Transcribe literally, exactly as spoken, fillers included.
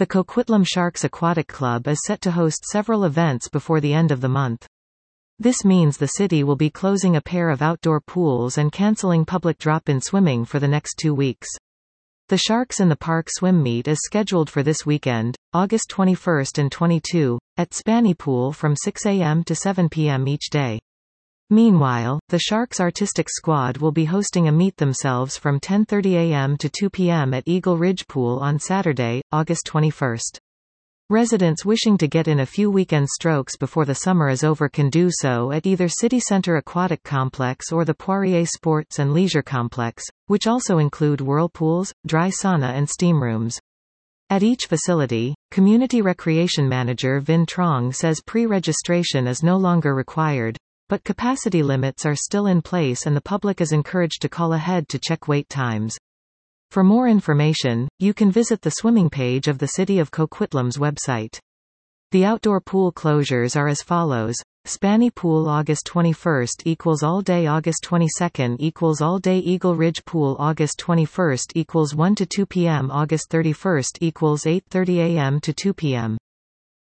The Coquitlam Sharks Aquatic Club is set to host several events before the end of the month. This means the city will be closing a pair of outdoor pools and cancelling public drop-in swimming for the next two weeks. The Sharks in the Park swim meet is scheduled for this weekend, August twenty-first and twenty-second, at Spanny Pool from six a m to seven p m each day. Meanwhile, the Sharks Artistic Squad will be hosting a meet themselves from ten thirty a m to two p m at Eagle Ridge Pool on Saturday, August twenty-first. Residents wishing to get in a few weekend strokes before the summer is over can do so at either City Centre Aquatic Complex or the Poirier Sports and Leisure Complex, which also include whirlpools, dry sauna and steam rooms. At each facility, Community Recreation Manager Vin Trong says pre-registration is no longer required, but capacity limits are still in place and the public is encouraged to call ahead to check wait times. For more information, you can visit the swimming page of the City of Coquitlam's website. The outdoor pool closures are as follows. Spanny Pool August twenty-first equals all day August twenty-second equals all day Eagle Ridge Pool August twenty-first equals one to two p m August thirty-first equals eight thirty a m to two p m